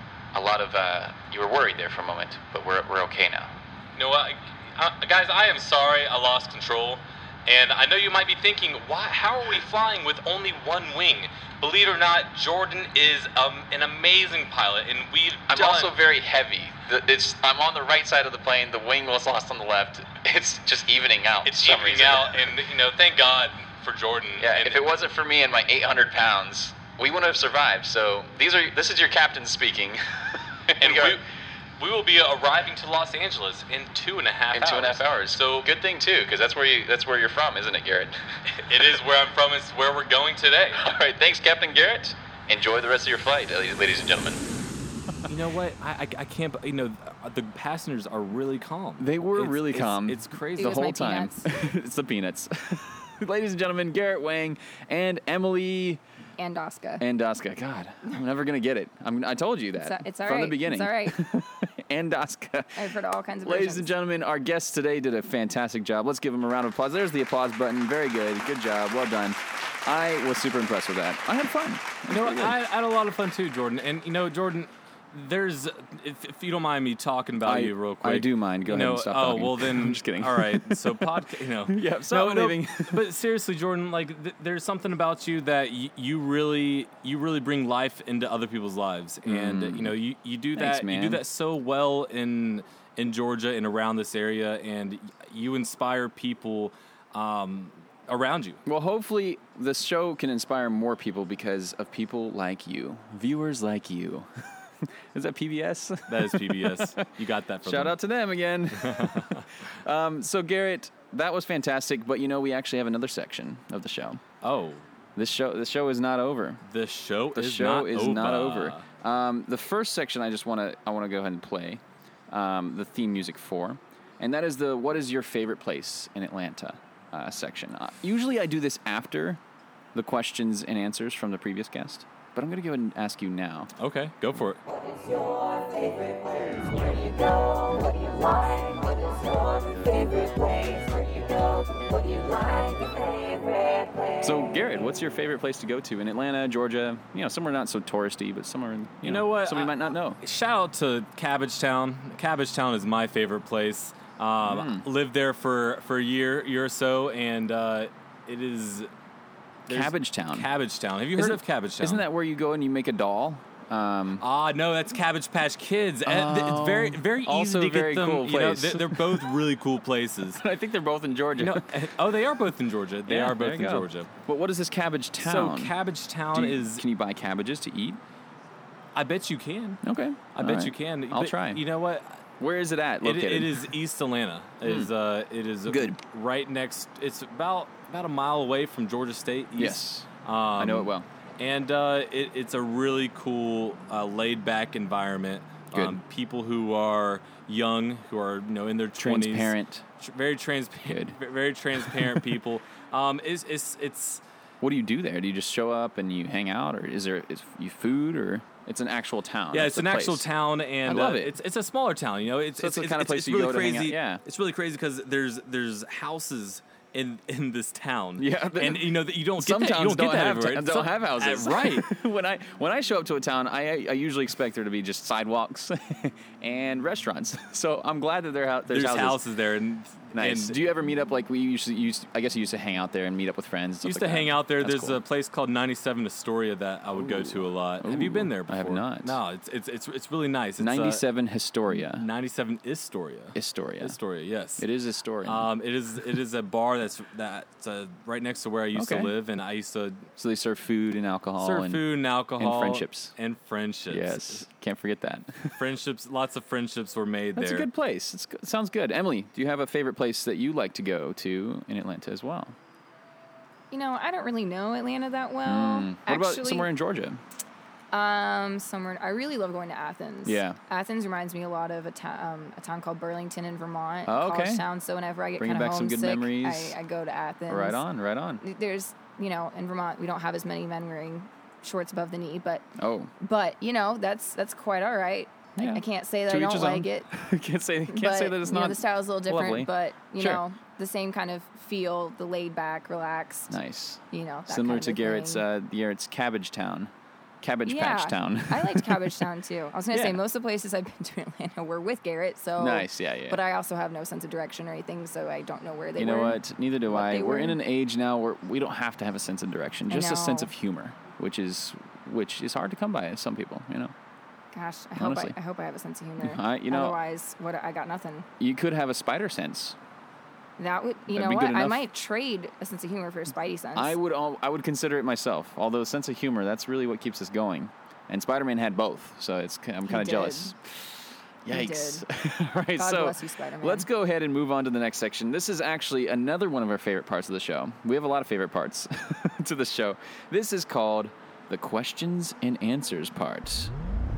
a lot of, uh, you were worried there for a moment, but we're, we're okay now. You know what, uh, guys? I am sorry I lost control, and I know you might be thinking, why? How are we flying with only one wing? Believe it or not, Jordan is um, an amazing pilot, and we've I'm done... also very heavy. The, it's, I'm on the right side of the plane, the wing was lost on the left. It's just evening out. It's for some evening reason. out, and you know, thank God for Jordan. Yeah, and if it wasn't for me and my eight hundred pounds, we wouldn't have survived. So these are this is your captain speaking. and We are- we, we will be arriving to Los Angeles in two and a half in hours. two and a half hours. So good thing too, because that's where you that's where you're from, isn't it, Garrett? it is where I'm from. It's where we're going today. All right, thanks, Captain Garrett. Enjoy the rest of your flight, ladies and gentlemen. You know what? I, I, I can't. You know, the passengers are really calm. They were It's- really it's- calm. It's crazy. It the was whole my time. peanuts. It's the peanuts. Ladies and gentlemen, Garrett Wang and Emily And Oscar. Andoska. God, I'm never gonna get it. I'm, I told you that It's, a- it's all from right. the beginning. It's all right. Andoska. I've heard all kinds of Ladies versions. and gentlemen, our guests today did a fantastic job. Let's give them a round of applause. There's the applause button. Very good. Good job. Well done. I was super impressed with that. I had fun. You know, I, I had a lot of fun too, Jordan. And you know, Jordan, there's if, if you don't mind me talking about I- you real quick. I do mind. Go you ahead know, and stop Oh talking. well, then I'm just kidding. All right, so podcast. You know. Yeah, stop no, leaving. No, but seriously, Jordan, like th- there's something about you that y- you really you really bring life into other people's lives, and you know you, you do Thanks, that you do man. that so well in in Georgia and around this area, and you inspire people. Um, around you. Well, hopefully this show can inspire more people because of people like you, viewers like you. Is that P B S? That is P B S. You got that from Shout them. out to them again. um, so Garrett, that was fantastic. But you know, we actually have another section of the show. Oh, This show, this show is not over. the show The is show not is over. not over. Um, the first section, I just want to, I want to go ahead and play um, the theme music for, and that is the "What is your favorite place in Atlanta?" Uh, section. Uh, usually, I do this after the questions and answers from the previous guest, but I'm going to go ahead and ask you now. Okay, go for it. What is your favorite place? Where do you go? What do you like? What is your favorite place? Where do you go? What do you like? Your favorite place? So, Garrett, what's your favorite place to go to in Atlanta, Georgia? You know, somewhere not so touristy, but somewhere you, You know what? somebody I- might not know. Shout out to Cabbage Town. Cabbage Town is my favorite place. Um, Hmm. Lived there for, for a year, year or so, and uh, it is there's- Cabbage Town. Cabbage Town. Have you heard Isn't- of Cabbage Town? Isn't that where you go and you make a doll? Um, Ah, no, that's Cabbage Patch Kids. Uh, th- it's very, very easy Also to get very them. cool you know, place. they're, they're both really cool places. I think they're both in Georgia. You know, oh, they are both in Georgia. They Yeah, are both there in you go. Georgia. But what is this Cabbage Town? So Cabbage Town Do you- is. Can you buy cabbages to eat? I bet you can. Okay. I All bet right. you can. I'll But try. You know what? Where is it at? It, Located? it is East Atlanta. It is uh, it is Good. right next. It's about about a mile away from Georgia State. East. Yes. um, I know it well. And uh, it, it's a really cool, uh, laid back environment. Good. Um, people who are young, who are you know in their twenties, Transparent. tr- very transparent, very transparent people. Um, it's it's it's. What do you do there? Do you just show up and you hang out, or is there is you food, or it's an actual town? Yeah, That's it's an the actual place. town, and I love uh, it. it's it's a smaller town. You know, it's So it's it's the kind of it's, place it's you really go to hang crazy. out, yeah. It's really crazy because there's there's houses in in this town. Yeah, but and you know that you don't Some get that. towns you don't, don't get that have everywhere. ta- don't Some- have houses, uh, right? when I when I show up to a town, I I usually expect there to be just sidewalks and restaurants. So I'm glad that there ha- there's, There's houses. houses there, and Nice. And Do you ever meet up like we used to? Used, I guess you used to hang out there and meet up with friends. and stuff used like to that. hang out there. That's There's cool. a place called ninety-seven Astoria that I would go to a lot. Have you been there before? I have not. No, it's it's it's, it's really nice. It's, ninety-seven Historia. Uh, ninety-seven Astoria. Historia. Astoria, yes. It is Historian. Um, it is it is a bar that's that's uh, right next to where I used Okay. to live, and I used to so they serve food and alcohol. serve and, food and alcohol friendships. and friendships. Yes, can't forget that. friendships. Lots of friendships were made That's there. a good place. It's, it sounds good. Emily, do you have a favorite place that you like to go to in Atlanta as well? You know, I don't really know Atlanta that well. Mm. What Actually, about somewhere in Georgia? Um, somewhere. I really love going to Athens. Yeah. Athens reminds me a lot of a, ta- um, a town called Burlington in Vermont. Oh, okay. College town. So whenever I get Bringing kind of back some homesick, good memories. I, I go to Athens. Right on, right on. There's, you know, in Vermont we don't have as many men wearing shorts above the knee, but Oh, but you know that's that's quite all right. Yeah. I, I can't say that To I each don't his like own. it. can't say can't but, say that it's you know, not. the style's a little different, lovely. but you Sure. know the same kind of feel, the laid back, relaxed. Nice. You know, that Similar kind to of Garrett's thing. uh, Garrett's Cabbage Town, Cabbage yeah, Patch Town. I liked Cabbage Town too. I was gonna Yeah. say most of the places I've been to in Atlanta were with Garrett, so Nice, yeah, yeah. But I also have no sense of direction or anything, so I don't know where they You were. know what? Neither do what I. they We're were. in an age now where we don't have to have a sense of direction, I just a sense know. of humor, which is which is hard to come by. Some people, you know. Gosh, I hope I, Honestly. I hope I have a sense of humor. I- you know- Otherwise, what I got nothing. You could have a spider sense. That would, you That'd know be what? good I enough. might trade a sense of humor for a Spidey sense. I would al- I would consider it myself. Although sense of humor, that's really what keeps us going. And Spider-Man had both, so it's ki- I'm kind of did. jealous. He Yikes! All right, God so bless you, Spider-Man. let's go ahead and move on to the next section. This is actually another one of our favorite parts of the show. We have a lot of favorite parts to the show. This is called the questions and answers part.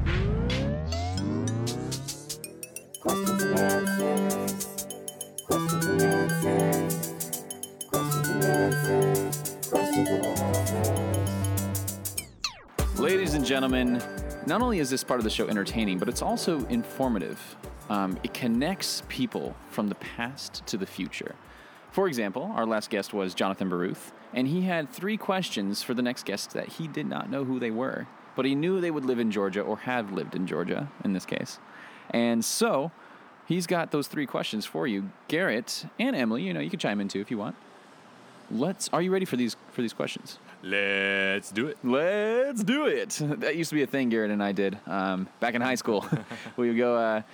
Questions and answers. Questions and answers. Questions and answers. Questions and answers. Ladies and gentlemen, not only is this part of the show entertaining, but it's also informative. Um, it connects people from the past to the future. For example, our last guest was Jonathan Baruth, and he had three questions for the next guest that he did not know who they were, but he knew they would live in Georgia or have lived in Georgia in this case. And so he's got those three questions for you. Garrett and Emily, you know, you can chime in too if you want. Let's. Are you ready for these for these questions? Let's do it. Let's do it. That used to be a thing Garrett and I did um, back in high school. We would go, uh,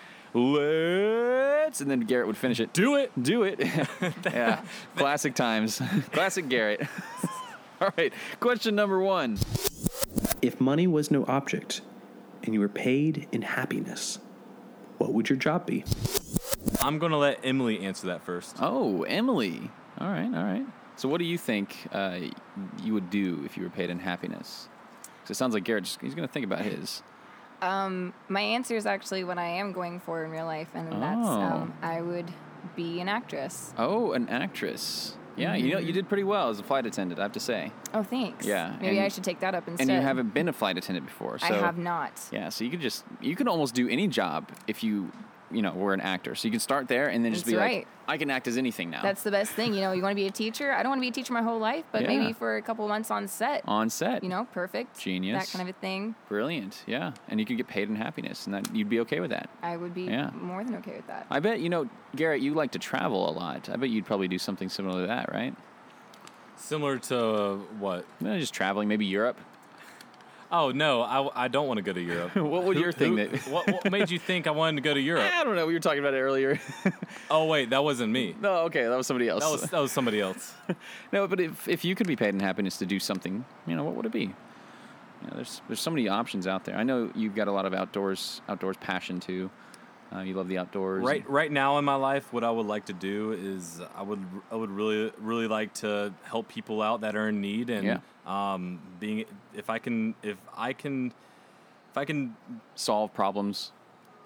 let's, and then Garrett would finish it. Do it. Do it. Yeah, classic times. Classic Garrett. All right, question number one. If money was no object and you were paid in happiness, what would your job be? I'm gonna let Emily answer that first. Oh, Emily. All right, all right. So what do you think uh, you would do if you were paid in happiness? 'Cause it sounds like Garrett, just, he's going to think about his. Um, my answer is actually what I am going for in real life, and that's Oh. um, I would be an actress. Oh, an actress. Yeah, you know, you did pretty well as a flight attendant, I have to say. Oh, thanks. Yeah, Maybe and- I should take that up instead. And you haven't been a flight attendant before, so I have not. Yeah, so you could just you can almost do any job if you you know were an actor. So you can start there and then just That's be right. like, I can act as anything now. That's the best thing. You know, you want to be a teacher. I don't want to be a teacher my whole life, but Yeah. maybe for a couple months on set. on set. You know, perfect. Genius. That kind of a thing. Brilliant. Yeah, and you could get paid in happiness, and that you'd be okay with that. I would be Yeah. more than okay with that. I bet you know, Garrett. You like to travel a lot. I bet you'd probably do something similar to that, right? Similar to uh, what? Eh, just traveling, maybe Europe. Oh no, I, I don't want to go to Europe. What was Who- your thing who- that- what, what made you think I wanted to go to Europe? I don't know. We were talking about it earlier. Oh wait, that wasn't me. No, okay, that was somebody else. That was that was somebody else. No, but if if you could be paid in happiness to do something, you know, what would it be? You know, there's there's so many options out there. I know you've got a lot of outdoors outdoors passion too. Uh, you love the outdoors. Right right now in my life, what I would like to do is I would I would really really like to help people out that are in need, and Yeah. um, being if I can if I can if I can Solve problems.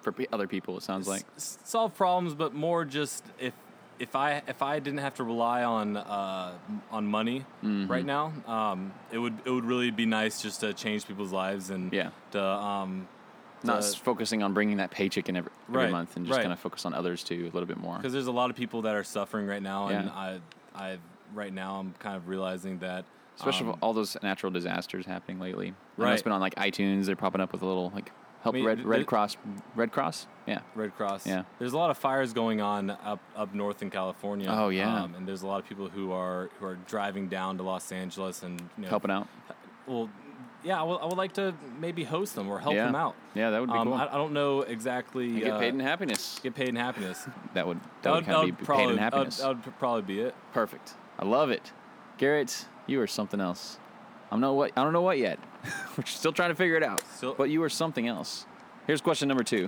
for pe- other people. It sounds like. S- solve problems, but more just if if I if I didn't have to rely on uh, on money Mm-hmm. right now, um, it would it would really be nice just to change people's lives and Yeah. to um, Not to- s- focusing on bringing that paycheck in every, every Right, month, and just right. kind of focus on others too a little bit more. because there's a lot of people that are suffering right now, and Yeah. I I right now I'm kind of realizing that. Especially um, with all those natural disasters happening lately. I know Right. it's been on like iTunes. They're popping up with a little like help I mean, Red th- Red th- Cross Red Cross. Yeah. Red Cross. Yeah. There's a lot of fires going on up up north in California. Oh, yeah. Um, and there's a lot of people who are who are driving down to Los Angeles and you know, Helping out. Well, yeah, I would, I would like to maybe host them or help yeah. them out. Yeah, that would be Um, cool. I, I don't know exactly. You get uh, paid in happiness. get paid in happiness. That would that, would kind of be probably, paid in that would- happiness. That would, probably be it. Perfect. I love it. Garrett, you are something else. I'm not what I don't know what yet. We're still trying to figure it out. Still- But you are something else. Here's question number two.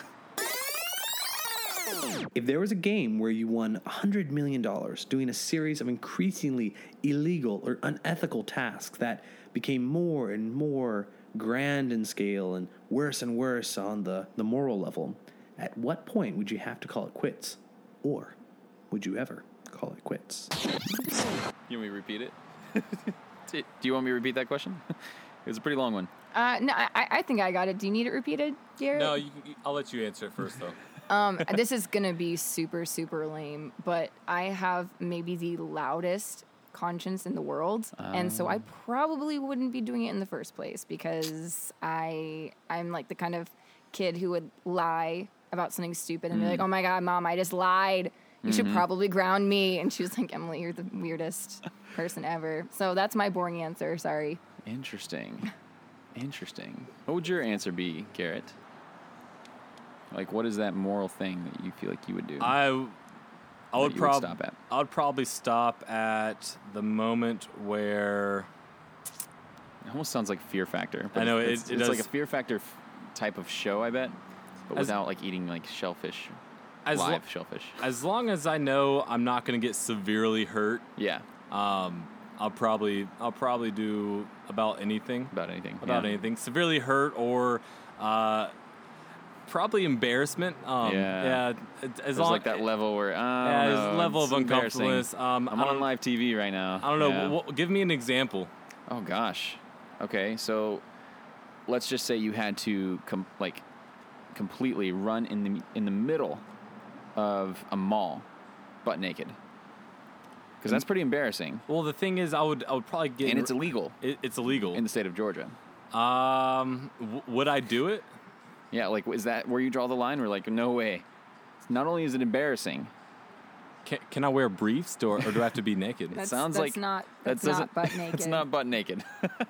If there was a game where you won one hundred million dollars doing a series of increasingly illegal or unethical tasks that became more and more grand in scale and worse and worse on the, the moral level, at what point would you have to call it quits? Or would you ever call it quits? You want me to repeat it? Do you want me to repeat that question? It was a pretty long one. Uh, no, I, I think I got it. Do you need it repeated, Garrett? No, you, you- I'll let you answer it first, though. Um, this is gonna be super, super lame, but I have maybe the loudest conscience in the world, and so I probably wouldn't be doing it in the first place because I I'm like the kind of kid who would lie about something stupid and be like, "Oh my God, Mom, I just lied. You should probably ground me." And she was like, "Emily, you're the weirdest person ever." So that's my boring answer. Sorry. Interesting. Interesting. What would your answer be, Garrett? Like, what is that moral thing that you feel like you would do? I, I That would you would probably stop at? I would probably stop at the moment where It almost sounds like Fear Factor. I know, it's, it- it it's like a does. Fear Factor f- type of show, I bet, but As- without like eating like shellfish, as lo- live shellfish. as long as I know I'm not going to get severely hurt, Yeah, um, I'll probably I'll probably do about anything. about anything. About yeah. anything, severely hurt or uh, probably embarrassment. Um, Yeah. yeah. As There's long like that level where, uh, yeah, there's a level it's of embarrassing. uncomfortableness. Um, I'm I on don't, live T V right now. I don't know. Yeah. Wh- give me an example. Oh gosh. Okay, so let's just say you had to com- like completely run in the in the middle of a mall, butt naked, because that's pretty embarrassing, Well, the thing is, I would I would probably get and it's illegal it, it's illegal. in the state of Georgia. um, w- would I do it? Yeah, like is that where you draw the line? We're like, no way. Not only is it embarrassing, Can, can I wear briefs or, or do I have to be naked? That's, sounds that's like not that that's doesn't- not butt naked. it's not butt naked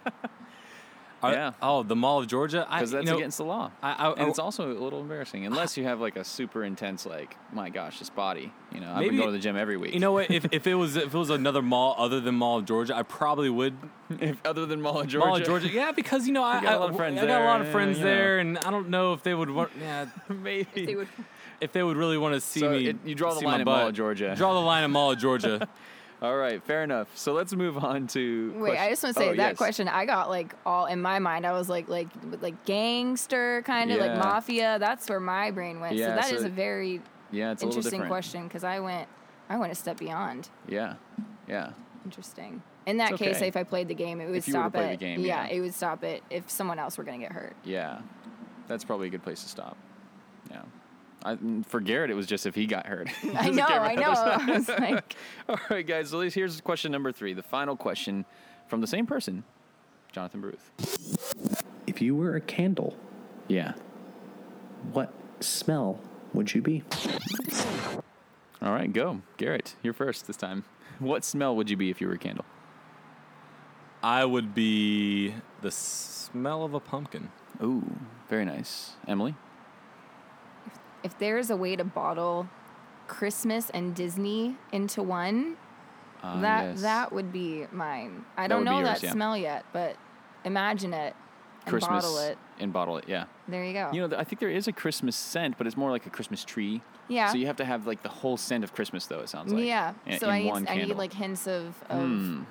Are- yeah. Oh, the Mall of Georgia. I- because that's you know, against the law. I, I, And it's also a little embarrassing unless you have like a super intense, like, my gosh, this body. You know, I've been Maybe- going to the gym every week. You know what? If, if it was if it was another mall other than Mall of Georgia, I probably would. if, other than Mall of Georgia. Mall of Georgia, yeah, because you know I, got a I- lot of friends I got a lot of there, friends you know. there, and I don't know if they would want. Yeah, maybe. They would, if they would really want to see So me. it- you draw the see line my at Mall butt. of Georgia. Draw the line at Mall of Georgia. All right, fair enough. So let's move on to. wait, I question- just want to say oh, that yes. question I got like all in my mind. I was like like like gangster kind of Yeah. like mafia. That's where my brain went. Yeah, so that so is a it- very Yeah, it's a little interesting different. question because I went I went a step beyond. Yeah, yeah. Interesting. In that It's case, okay. if I played the game, it would If you would've stop played it. the game, yeah, yeah. it would stop it if someone else were going to get hurt. Yeah, that's probably a good place to stop. Yeah. I, for Garrett, it was just if he got hurt. He I doesn't know, care I about know. others. I was like, All right, guys. So here's question number three, the final question from the same person, Jonathan Bruce. If you were a candle, Yeah. what smell would you be? All right, go, Garrett. You're first this time. What smell would you be if you were a candle? I would be the smell of a pumpkin. Ooh, very nice. Emily. if there's a way to bottle Christmas and Disney into one, Uh, that yes. that would be mine. I That don't would be know yours, that yeah. smell yet, but imagine it and Christmas bottle it. and bottle it. Yeah. There you go. You know, th- I think there is a Christmas scent, but it's more like a Christmas tree. Yeah. So you have to have like the whole scent of Christmas, though. It sounds like. yeah. in- So in I need one I need candle. like hints of, of Hmm.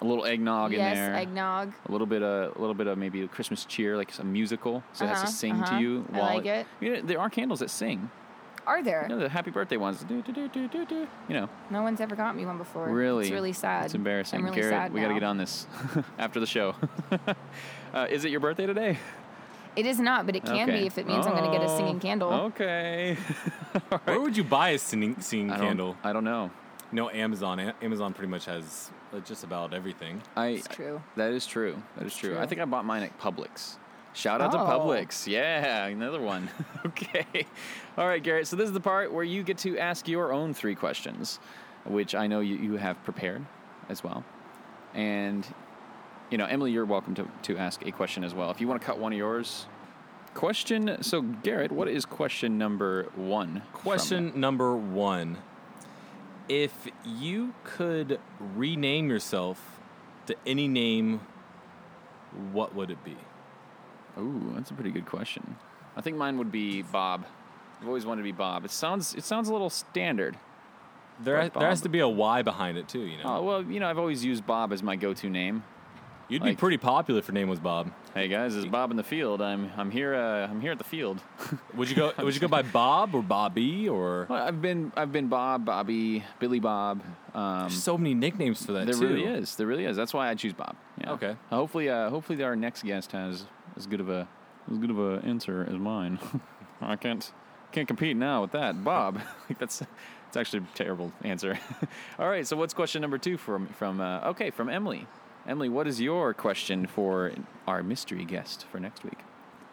A little eggnog in yes, there. eggnog. A little bit of, a little bit of maybe a Christmas cheer, like a musical. So it has Uh-huh, to sing uh-huh. to you. I While like it. You know, there are candles that sing. Are there? You know, the happy birthday ones. Do, do, do, do, do, do. You know. No one's ever got me one before. Really? It's really sad. It's embarrassing. I'm really Garrett, sad we got to now. get on this after the show. uh, is it your birthday today? It is not, but it can Okay. be if it means I'm going to get a singing Oh, candle. Okay. All Where right. would you buy a singing, singing I don't- candle? I don't know. No, Amazon. A- Amazon pretty much has uh, just about everything. I. It's true. That is true. That is true. True. I think I bought mine at Publix. Shout out to Oh. Publix. Yeah, another one. Okay. All right, Garrett. So this is the part where you get to ask your own three questions, which I know you, you have prepared as well. And, you know, Emily, you're welcome to, to ask a question as well. If you want to cut one of yours. Question. So, Garrett, what is question number one? from- Question number one. If you could rename yourself to any name, what would it be? Ooh, that's a pretty good question. I think mine would be Bob. I've always wanted to be Bob. It sounds it sounds a little standard. There, Like there has Bob. to be a Y behind it too, you know. Oh, well, you know, I've always used Bob as my go-to name. You'd like- be pretty popular if your name was Bob. Hey guys, this is Bob in the field. I'm I'm here uh, I'm here at the field. Would you go? Would you go by Bob or Bobby or? Well, I've been I've been Bob, Bobby, Billy Bob. Um, There's so many nicknames for that there too. really is. There really is. That's why I choose Bob. Yeah. Okay. Uh, hopefully, uh, hopefully our next guest has as good of a as good of a answer as mine. I can't can't compete now with that, Bob. Like that's it's actually a terrible answer. All right. So what's question number two from from uh, okay from Emily? Emily, what is your question for our mystery guest for next week?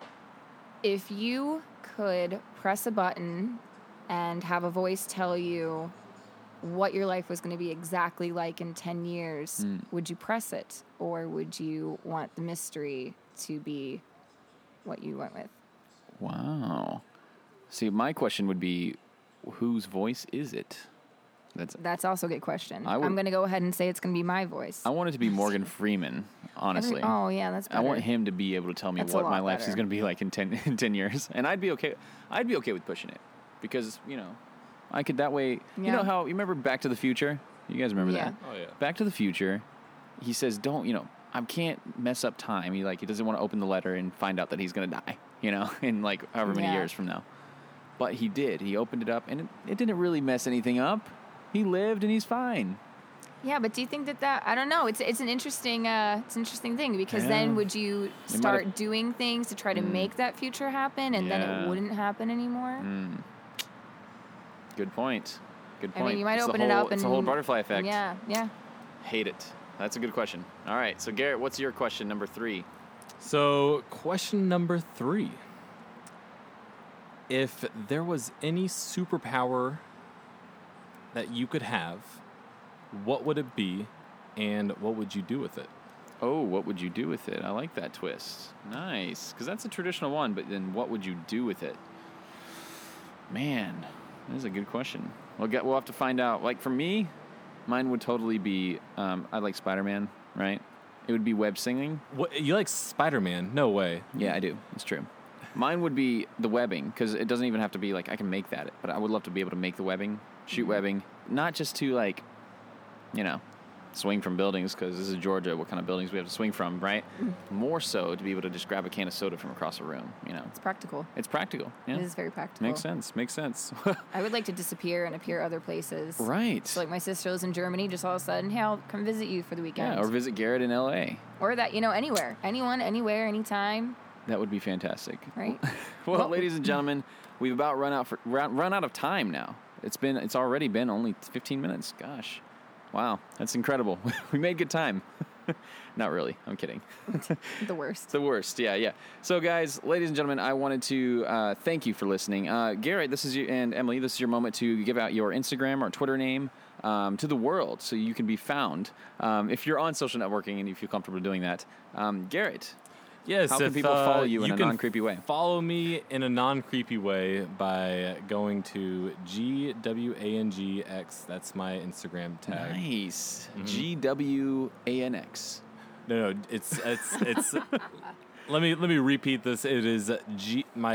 If you could press a button and have a voice tell you what your life was going to be exactly like in ten years, Hmm. would you press it? Or would you want the mystery to be what you went with? Wow. See, my question would be, whose voice is it? That's. That's also a good question. I would- I'm going to go ahead and say it's going to be my voice. I want it to be Morgan Freeman. Honestly. Every- oh, yeah, that's better. I want him to be able to tell me That's a what my lot life is better. going to be like in ten, in ten years, and I'd be okay. I'd be okay with pushing it because you know, I could that way. You Yeah. know how you remember Back to the Future? You guys remember Yeah. that? Oh yeah. Back to the Future. He says, "Don't you know? I can't mess up time." He like he doesn't want to open the letter and find out that he's going to die. You know, in like however many Yeah. years from now. But he did. He opened it up, and it, it didn't really mess anything up. He lived, and he's fine. Yeah, but do you think that that I don't know? It's it's an interesting uh, it's an interesting thing because Yeah. then would you might start have- doing things to try to Mm. make that future happen, and then Yeah. it wouldn't happen anymore? Mm. Good point. Good I point. mean, you might It's the open it whole- up It's and the whole butterfly effect. Yeah, yeah. Hate it. That's a good question. All right. So, Garrett, what's your question number three? So, question number three. If there was any superpower that you could have, what would it be, and what would you do with it? Oh, what would you do with it? I like that twist. Nice. Because that's a traditional one, but then what would you do with it? Man, that is a good question. We'll, get, we'll have to find out. Like, for me, mine would totally be, um, I like Spider-Man, right? It would be web singing. What, you like Spider-Man? No way. Yeah, I do. It's true. Mine would be the webbing, because it doesn't even have to be like I can make that, but I would love to be able to make the webbing, shoot webbing, not just to like, you know, swing from buildings, because this is Georgia. What kind of buildings we have to swing from, right? More so to be able to just grab a can of soda from across a room. You know, It's practical. it's practical. Yeah, It is very practical. makes sense. Makes sense. I would like to disappear and appear other places. Right. So, like, my sister lives in Germany, just all of a sudden, hey, I'll come visit you for the weekend. Yeah, or visit Garrett in L A. Or that, you know, anywhere. Anyone, anywhere, anytime, That would be fantastic. right? Well, Well- ladies and gentlemen, we've about run out for run, run out of time now. It's been it's already been only fifteen minutes. Gosh, wow, that's incredible. We made good time. Not really. I'm kidding. The worst. It's the worst. Yeah, yeah. So, guys, ladies and gentlemen, I wanted to uh, thank you for listening. Uh, Garrett, this is you, and Emily, this is your moment to give out your Instagram or Twitter name um, to the world, so you can be found. Um, if you're on social networking and you feel comfortable doing that, um, Garrett. Yes. How can if, people uh, follow you in a can non-creepy way? Follow me in a non-creepy way by going to G W A N G X. That's my Instagram tag. Nice. Mm-hmm. G W A N X. No, no, it's it's it's. let me let me repeat this. It is G. My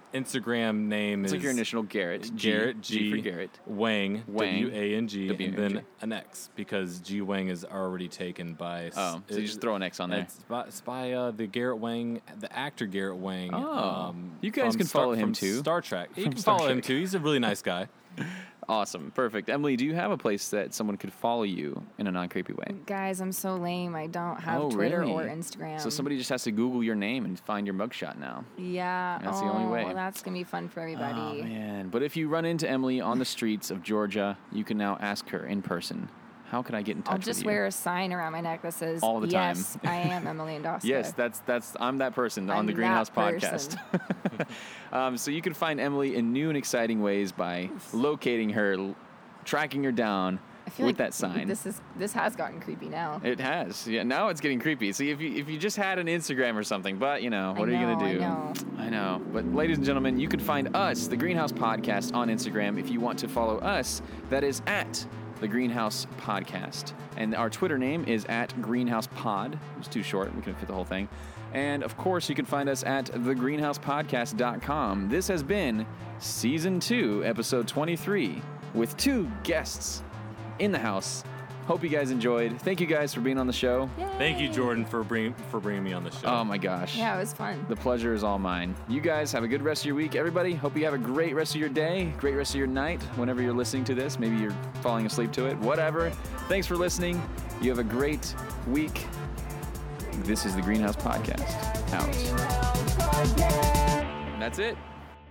Instagram name It's is like your initial Garrett. G, Garrett G, G for Garrett. Wang, Wang, W A N G, W A N G. and then an X because G Wang is already taken by. s- Oh, so you just throw an X on there. It's by, it's by uh, the Garrett Wang, the actor Garrett Wang. Oh. um, You guys from can Star- follow him from too. Star Trek. You From can Star follow him Trek. too. He's a really nice guy. Awesome. Perfect. Emily, do you have a place that someone could follow you in a non-creepy way? Guys, I'm so lame. I don't have Oh, Twitter really? or Instagram. So somebody just has to Google your name and find your mugshot now. Yeah. That's oh, the only way. Well, that's gonna be fun for everybody. Oh, man. But if you run into Emily on the streets of Georgia, you can now ask her in person, how can I get in touch I'll with just you? wear a sign around my neck that says, All the time. "Yes, I am Emily Endoska." Yes, that's that's I'm that person on I'm the Greenhouse that podcast. um, so you can find Emily in new and exciting ways by locating her, l- tracking her down I feel with like that sign. This is this has gotten creepy now. It has. Yeah, now it's getting creepy. See, if you if you just had an Instagram or something, but you know, what I are you know, gonna do? I know. I know. But ladies and gentlemen, you can find us, the Greenhouse Podcast, on Instagram. If you want to follow us, that is at the Greenhouse Podcast, and our Twitter name is at Greenhouse Pod. It's too short. We couldn't fit the whole thing. And of course, you can find us at the greenhouse podcast dot com. This has been season two, episode twenty-three, with two guests in the house. Hope you guys enjoyed. Thank you guys for being on the show. Thank you, Jordan, for bring for bringing me on the show. Oh my gosh. Yeah, it was fun. The pleasure is all mine. You guys have a good rest of your week, everybody. Hope you have a great rest of your day, great rest of your night, whenever you're listening to this. Maybe you're falling asleep to it, whatever. Thanks for listening. You have a great week. This is the Greenhouse Podcast. Out. And that's it.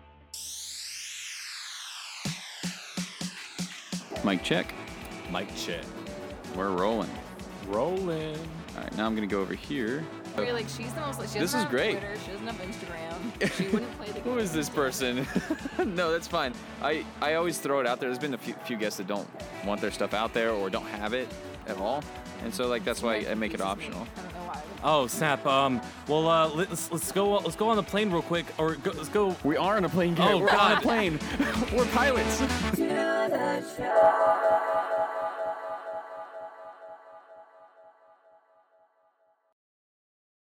Mic check. Mike check. We're rolling. Rolling. All right, now I'm going to go over here. You're like, she's the most. Like, she This doesn't is have great. Twitter, she doesn't have Instagram. She wouldn't play the game. Who is this person? No, that's fine. I, I always throw it out there. There's been a few, few guests that don't want their stuff out there or don't have it at all. And so, like, that's why I make it optional. I don't know why. Oh snap! Um, well, uh, let's let's go let's go on the plane real quick, or go, let's go. We are on a plane, Garrett. Oh, We're on a God. plane. We're pilots. To the show.